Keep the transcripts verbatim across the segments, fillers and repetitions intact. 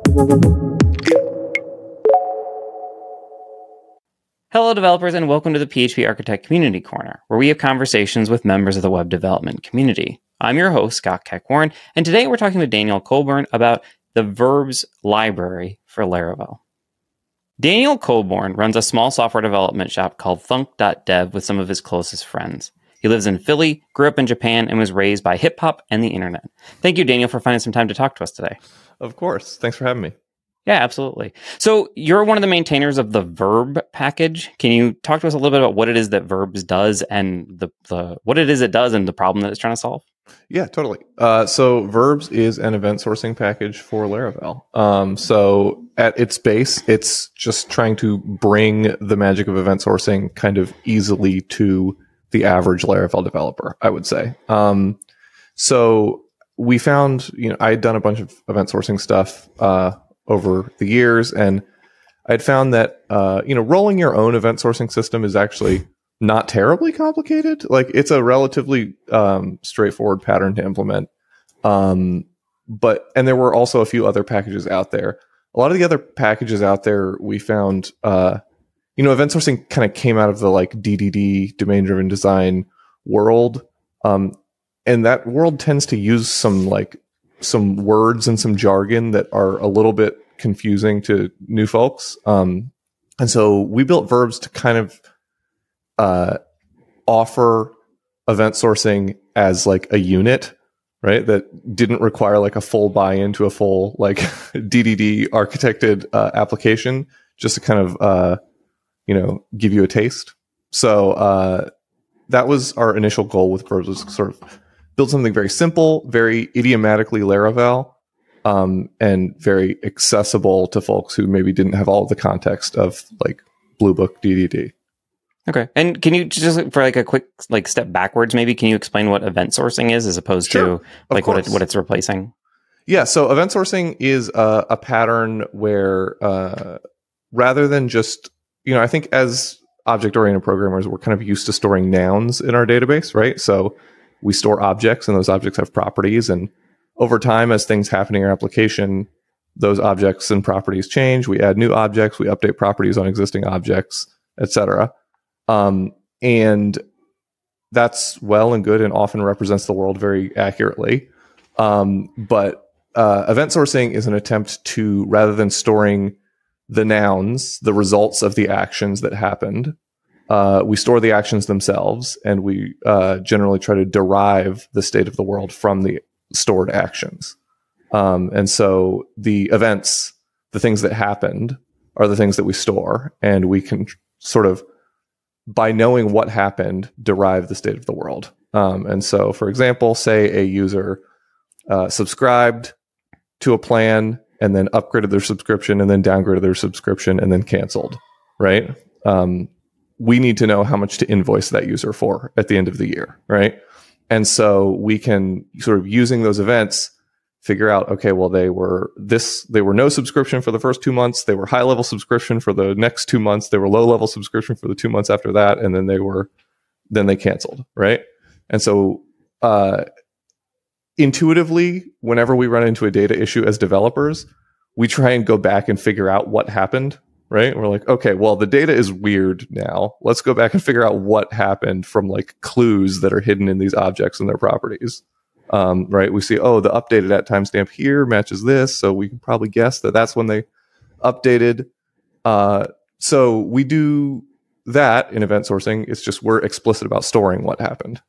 Hello, developers, and welcome to the P H P Architect Community Corner, where we have conversations with members of the web development community. I'm your host, Scott Keck-Warren, and today we're talking with Daniel Coburn about the Verbs library for Laravel. Daniel Coburn runs a small software development shop called thunk dot dev with some of his closest friends. He lives in Philly, grew up in Japan, and was raised by hip-hop and the internet. Thank you, Daniel, for finding some time to talk to us today. Of course. Thanks for having me. Yeah, absolutely. So you're one of the maintainers of the Verb package. Can you talk to us a little bit about what it is that Verbs does and the, the what it is it does and the problem that it's trying to solve? Yeah, totally. Uh, so Verbs is an event sourcing package for Laravel. Um, so at its base, it's just trying to bring the magic of event sourcing kind of easily to the average Laravel developer, I would say. Um, so we found, you know, I had done a bunch of event sourcing stuff uh, over the years, and I'd found that, uh, you know, rolling your own event sourcing system is actually not terribly complicated. Like, it's a relatively um, straightforward pattern to implement. Um, but, and there were also a few other packages out there. A lot of the other packages out there we found, uh, you know, event sourcing kind of came out of the like D D D, domain driven design world. Um, and that world tends to use some like some words and some jargon that are a little bit confusing to new folks. Um, and so we built Verbs to kind of uh, offer event sourcing as like a unit, right? That didn't require like a full buy-in to a full like D D D architected uh, application, just to kind of, uh, you know, give you a taste. So uh, that was our initial goal with Verbs, was sort of build something very simple, very idiomatically Laravel, um, and very accessible to folks who maybe didn't have all of the context of like Blue Book D D D. Okay. And can you just, for like a quick like step backwards, maybe, can you explain what event sourcing is as opposed Sure, to like what, it, what it's replacing? Yeah. So event sourcing is a, a pattern where uh, rather than just, you know, I think as object-oriented programmers, we're kind of used to storing nouns in our database, right? So we store objects, and those objects have properties. And over time, as things happen in your application, those objects and properties change. We add new objects, we update properties on existing objects, et cetera. Um, and that's well and good and often represents the world very accurately. Um, but uh, event sourcing is an attempt to, rather than storing the nouns, the results of the actions that happened, Uh, we store the actions themselves, and we uh, generally try to derive the state of the world from the stored actions. Um, and so the events, the things that happened, are the things that we store, and we can tr- sort of, by knowing what happened, derive the state of the world. Um, and so, for example, say a user uh, subscribed to a plan and then upgraded their subscription and then downgraded their subscription and then canceled, right? Um, we need to know how much to invoice that user for at the end of the year, right? And so we can sort of, using those events, figure out, okay, well, they were this, they were no subscription for the first two months. They were high level subscription for the next two months. They were low level subscription for the two months after that. And then they were, then they canceled, right? And so, uh, intuitively, whenever we run into a data issue as developers, we try and go back and figure out what happened. Right? And we're like, okay, well, the data is weird now. Let's go back and figure out what happened from like clues that are hidden in these objects and their properties. Um, right? We see, oh, the updated at timestamp here matches this. So we can probably guess that that's when they updated. Uh, so we do that in event sourcing. It's just we're explicit about storing what happened.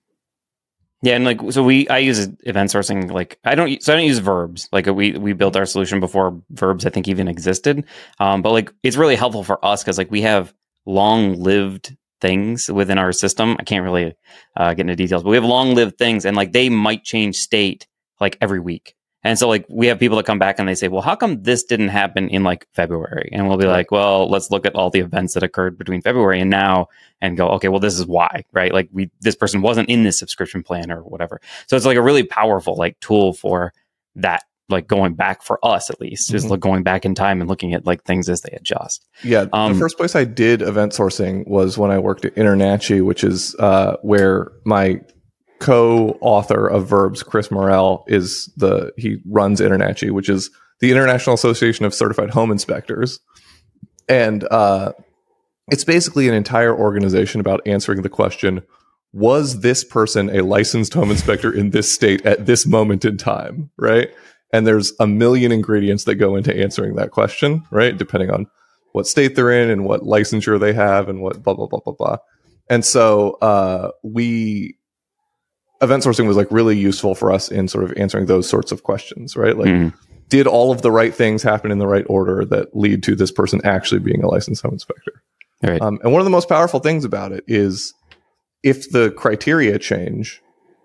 Yeah, and like, so we, I use event sourcing, like, I don't, so I don't use Verbs. Like, we, we built our solution before Verbs, I think, even existed. Um, but like, it's really helpful for us because like we have long-lived things within our system. I can't really uh, get into details, but we have long-lived things, and like they might change state like every week. And so like we have people that come back and they say, well, how come this didn't happen in like February? And we'll be like, well, let's look at all the events that occurred between February and now and go, okay, well, this is why, right? Like we, this person wasn't in this subscription plan or whatever. So it's like a really powerful like tool for that, like going back for us, at least, mm-hmm. is like going back in time and looking at like things as they adjust. Yeah. Um, the first place I did event sourcing was when I worked at InterNACHI, which is uh, where my co-author of Verbs, Chris Morrell, is the, he runs InterNACHI, which is the International Association of Certified Home Inspectors. And uh, it's basically an entire organization about answering the question, was this person a licensed home inspector in this state at this moment in time, right? And there's a million ingredients that go into answering that question, right? Depending on what state they're in and what licensure they have and what blah, blah, blah, blah, blah. And so uh, we, event sourcing was like really useful for us in sort of answering those sorts of questions, right? Like, mm. did all of the right things happen in the right order that lead to this person actually being a licensed home inspector? Right. Um, and one of the most powerful things about it is if the criteria change,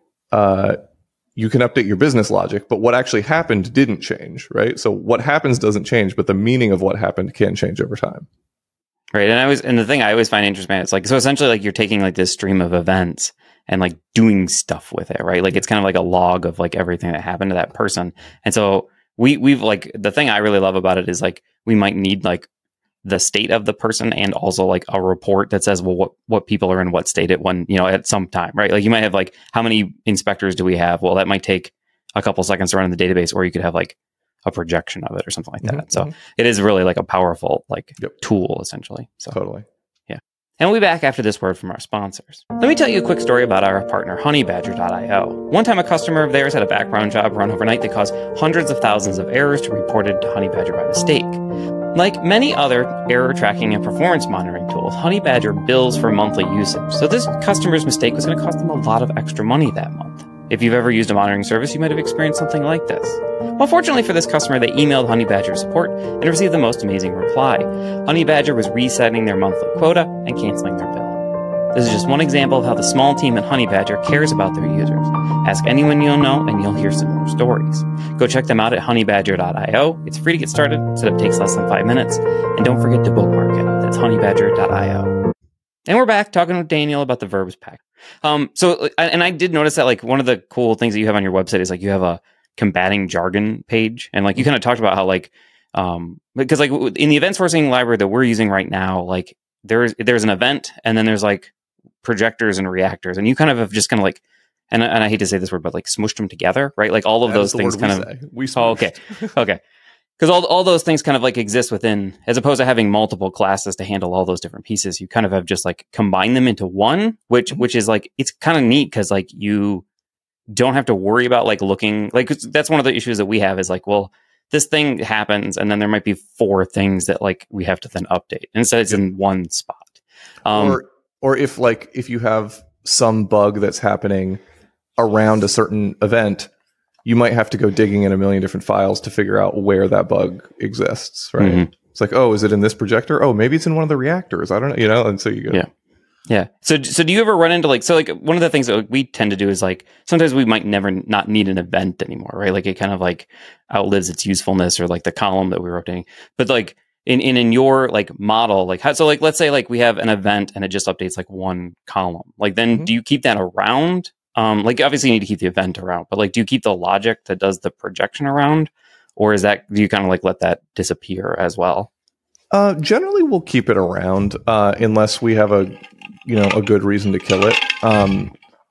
uh, you can update your business logic, but what actually happened didn't change, right? So what happens doesn't change, but the meaning of what happened can change over time. Right. And I was, and the thing I always find interesting, it's like, so essentially like you're taking like this stream of events and like doing stuff with it, right? Like it's kind of like a log of like everything that happened to that person. And so we, we've like, the thing I really love about it is like, we might need like the state of the person and also like a report that says, well, what, what people are in what state at one, you know, at some time, right? Like you might have like, how many inspectors do we have? Well, that might take a couple seconds to run in the database, or you could have like a projection of it or something like that. Mm-hmm. So it is really like a powerful like yep. tool essentially. So totally. Yeah. And we'll be back after this word from our sponsors. Let me tell you a quick story about our partner, honey badger dot io. One time a customer of theirs had a background job run overnight that caused hundreds of thousands of errors to be reported to Honeybadger by mistake. Like many other error tracking and performance monitoring tools, Honeybadger bills for monthly usage. So this customer's mistake was going to cost them a lot of extra money that month. If you've ever used a monitoring service, you might have experienced something like this. Well, fortunately for this customer, they emailed Honeybadger support and received the most amazing reply. Honeybadger was resetting their monthly quota and canceling their bill. This is just one example of how the small team at Honeybadger cares about their users. Ask anyone you'll know and you'll hear similar stories. Go check them out at honey badger dot io. It's free to get started. Setup takes less than five minutes. And don't forget to bookmark it. That's honey badger dot io. And we're back talking with Daniel about the Verbs pack. Um, so, and I did notice that like one of the cool things that you have on your website is like you have a combating jargon page. And like you kind of talked about how like, um, because like in the event sourcing library that we're using right now, like there's, there's an event and then there's like projectors and reactors. And you kind of have just kind of like, and, and I hate to say this word, but like smushed them together, right? Like all of that those things kind we of, say. we oh, okay. Okay. Because all, all those things kind of like exist within, as opposed to having multiple classes to handle all those different pieces, you kind of have just like combine them into one, which, mm-hmm. which is like, it's kind of neat because like you don't have to worry about like looking, like that's one of the issues that we have is like, well, this thing happens and then there might be four things that like we have to then update. Instead it's in one spot. Um, or, or if like, if you have some bug that's happening around a certain event, you might have to go digging in a million different files to figure out where that bug exists, right? Mm-hmm. It's like, oh, is it in this projector? Oh, maybe it's in one of the reactors. I don't know, you know? And so you go. Yeah. Yeah. So, so do you ever run into like, so like one of the things that we tend to do is like, sometimes we might never not need an event anymore, right? Like it kind of like outlives its usefulness or like the column that we were updating. But like in, in, in your like model, like how, so like, let's say like we have an event and it just updates like one column. Like then mm-hmm. do you keep that around? Um, like obviously you need to keep the event around, but like, do you keep the logic that does the projection around, or is that, do you kind of like let that disappear as well? Uh, generally we'll keep it around, uh, unless we have a, you know, a good reason to kill it. Um,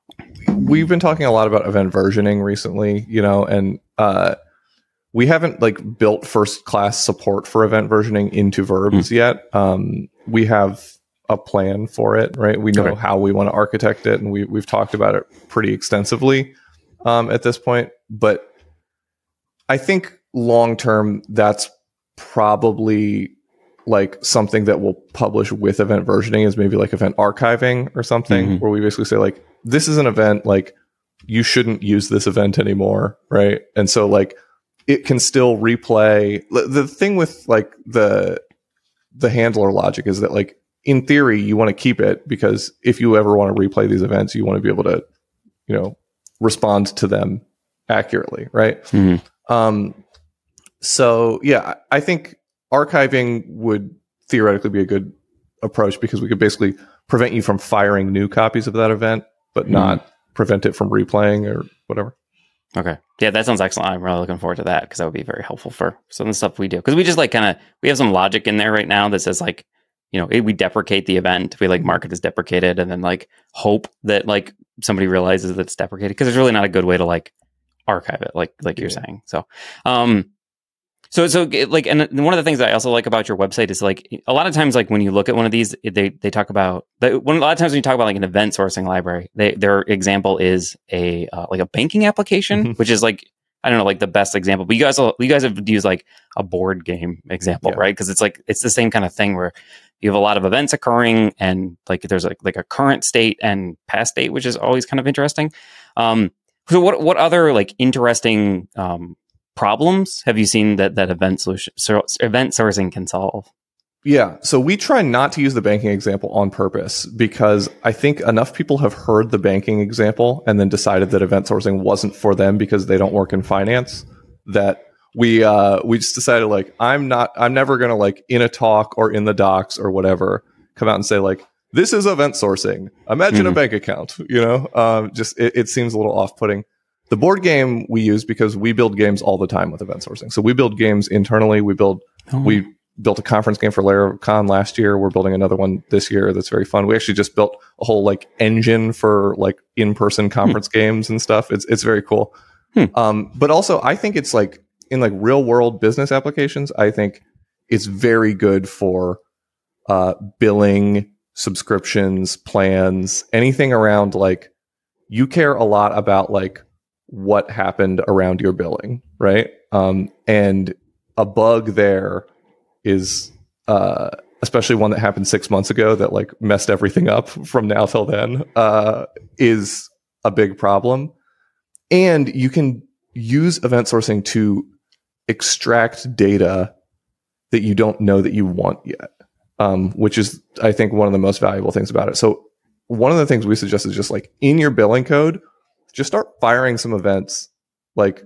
we've been talking a lot about event versioning recently, you know, and, uh, we haven't like built first class support for event versioning into Verbs mm. yet. Um, we have a plan for it, right? We know okay. how we want to architect it, and we we've talked about it pretty extensively um, at this point. But I think long term, that's probably like something that we'll publish with event versioning is maybe like event archiving or something, mm-hmm. where we basically say like, this is an event, like you shouldn't use this event anymore, right? And so like it can still replay. The thing with like the the handler logic is that like, in theory, you want to keep it because if you ever want to replay these events, you want to be able to, you know, respond to them accurately, right? Mm-hmm. Um, so, yeah, I think archiving would theoretically be a good approach because we could basically prevent you from firing new copies of that event, but mm-hmm. not prevent it from replaying or whatever. Okay. Yeah, that sounds excellent. I'm really looking forward to that because that would be very helpful for some of the stuff we do. Because we just like kind of, we have some logic in there right now that says like, you know, we deprecate the event. We like mark it as deprecated and then like hope that like somebody realizes that it's deprecated because it's really not a good way to like archive it, like like yeah. you're saying. So, um, So, so like, and one of the things that I also like about your website is like a lot of times, like when you look at one of these, they they talk about that. When a lot of times when you talk about like an event sourcing library, they, their example is a uh, like a banking application, mm-hmm. which is like I don't know, like the best example. But you guys, you guys have used like a board game example, yeah. right? Because it's like it's the same kind of thing where you have a lot of events occurring, and like there's like like a current state and past state, which is always kind of interesting. Um, so, what what other like interesting um, problems have you seen that that event solution so event sourcing can solve? Yeah, so we try not to use the banking example on purpose because I think enough people have heard the banking example and then decided that event sourcing wasn't for them because they don't work in finance, that we uh we just decided like I'm not I'm never going to like in a talk or in the docs or whatever come out and say like this is event sourcing. Imagine mm-hmm. a bank account, you know? Um just it, it seems a little off-putting. The board game we use because we build games all the time with event sourcing. So we build games internally. We build, oh. we built a conference game for LaraCon last year. We're building another one this year that's very fun. We actually just built a whole like engine for like in-person conference hmm. games and stuff. It's it's very cool. Hmm. Um, but also I think it's like in like real world business applications, I think it's very good for uh, billing, subscriptions, plans, anything around like you care a lot about like what happened around your billing, right? Um, and a bug there is, uh, especially one that happened six months ago that like messed everything up from now till then, uh, is a big problem. And you can use event sourcing to extract data that you don't know that you want yet, um, which is, I think, one of the most valuable things about it. So one of the things we suggest is just like in your billing code, just start firing some events like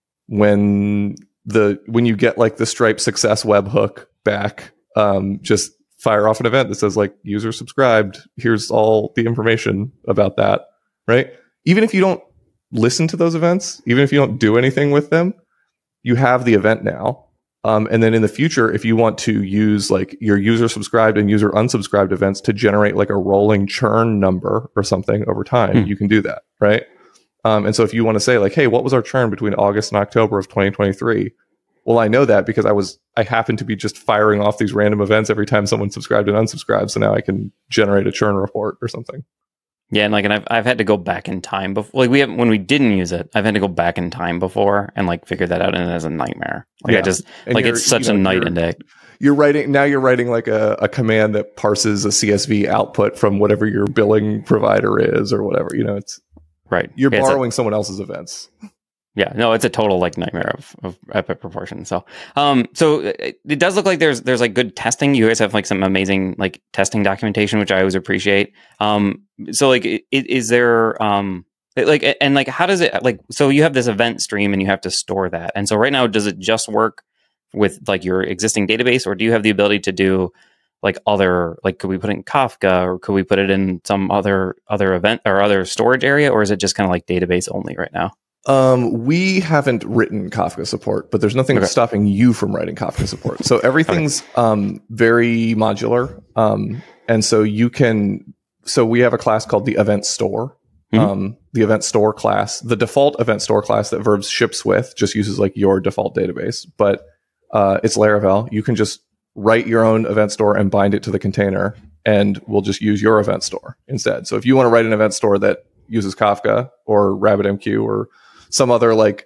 when the when you get like the Stripe success webhook back, um, just fire off an event that says like user subscribed. Here's all the information about that, right? Even if you don't listen to those events, even if you don't do anything with them, you have the event now. Um, and then in the future, if you want to use like your user subscribed and user unsubscribed events to generate like a rolling churn number or something over time, hmm. you can do that, right? Um, and so if you want to say like, hey, what was our churn between August and October of twenty twenty-three? Well, I know that because I was, I happen to be just firing off these random events every time someone subscribed and unsubscribed. So now I can generate a churn report or something. Yeah. And like, and I've, I've had to go back in time before, like we have, when we didn't use it, I've had to go back in time before and like figure that out. And it is a nightmare. Like yeah. I just, and like it's such you know, a night and day. You're writing, now you're writing like a, a command that parses a C S V output from whatever your billing provider is or whatever, you know, it's, right. You're yeah, borrowing a, someone else's events. Yeah, no, it's a total like nightmare of, of epic proportion. So, um, so it, it does look like there's there's like good testing. You guys have like some amazing like testing documentation, which I always appreciate. Um, so like, it, is there um, like and like how does it like? So you have this event stream and you have to store that. And so right now, does it just work with like your existing database, or do you have the ability to do like other like could we put it in Kafka or could we put it in some other other event or other storage area, or is it just kind of like database only right now? Um, we haven't written Kafka support, but there's nothing okay. stopping you from writing Kafka support. So everything's okay. um, very modular. Um, and so you can, so we have a class called the event store. Mm-hmm. Um, the event store class, the default event store class that Verbs ships with just uses like your default database, but uh, it's Laravel. You can just write your own event store and bind it to the container, and we'll just use your event store instead. So if you want to write an event store that uses Kafka or RabbitMQ or some other like,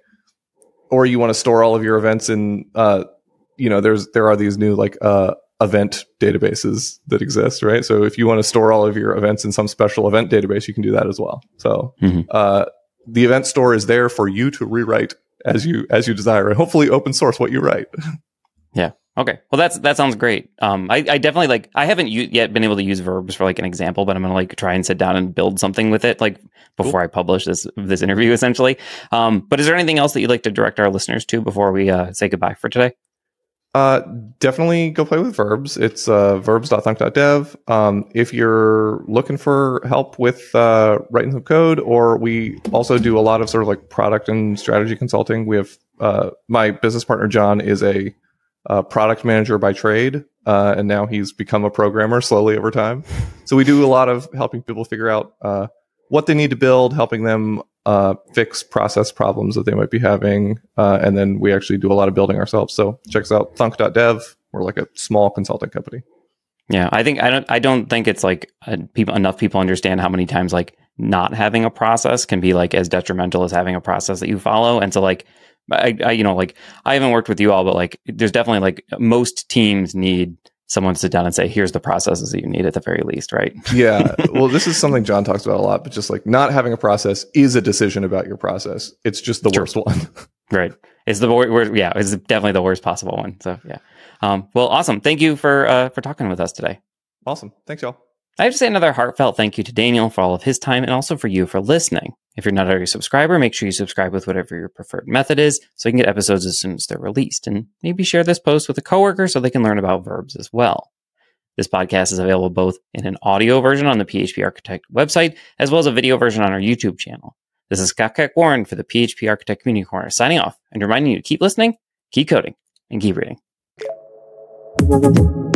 or you want to store all of your events in, uh, you know, there's, there are these new like, uh, event databases that exist, right? So if you want to store all of your events in some special event database, you can do that as well. So, mm-hmm. uh, the event store is there for you to rewrite as you, as you desire, and hopefully open source what you write. Yeah. Okay. Well, that's, that sounds great. Um, I, I definitely like, I haven't u- yet been able to use Verbs for like an example, but I'm going to like try and sit down and build something with it, like before cool. I publish this, this interview essentially. Um, but is there anything else that you'd like to direct our listeners to before we, uh, say goodbye for today? Uh, definitely go play with Verbs. It's, uh, verbs dot thunk dot dev. Um, if you're looking for help with, uh, writing some code, or we also do a lot of sort of like product and strategy consulting. We have, uh, my business partner, John, is a, Uh, product manager by trade, uh, and now he's become a programmer slowly over time. So we do a lot of helping people figure out uh, what they need to build, helping them uh, fix process problems that they might be having. Uh, and then we actually do a lot of building ourselves. So check us out, thunk dot dev. We're like a small consulting company. Yeah, I think I don't. I don't think it's like uh, people enough people understand how many times like not having a process can be like as detrimental as having a process that you follow. And so like, I, I you know like I haven't worked with you all, but like there's definitely like most teams need someone to sit down and say, here's the processes that you need at the very least, right? Yeah. Well, this is something John talks about a lot, but just like not having a process is a decision about your process. It's just the True. worst one. Right. It's the worst. Yeah, it's definitely the worst possible one. So yeah. Um, well, awesome. Thank you for uh, for talking with us today. Awesome. Thanks, y'all. I have to say another heartfelt thank you to Daniel for all of his time and also for you for listening. If you're not already a subscriber, make sure you subscribe with whatever your preferred method is so you can get episodes as soon as they're released. And maybe share this post with a coworker so they can learn about verbs as well. This podcast is available both in an audio version on the P H P Architect website as well as a video version on our YouTube channel. This is Scott Keck Warren for the P H P Architect Community Corner signing off and reminding you to keep listening, keep coding, and keep reading.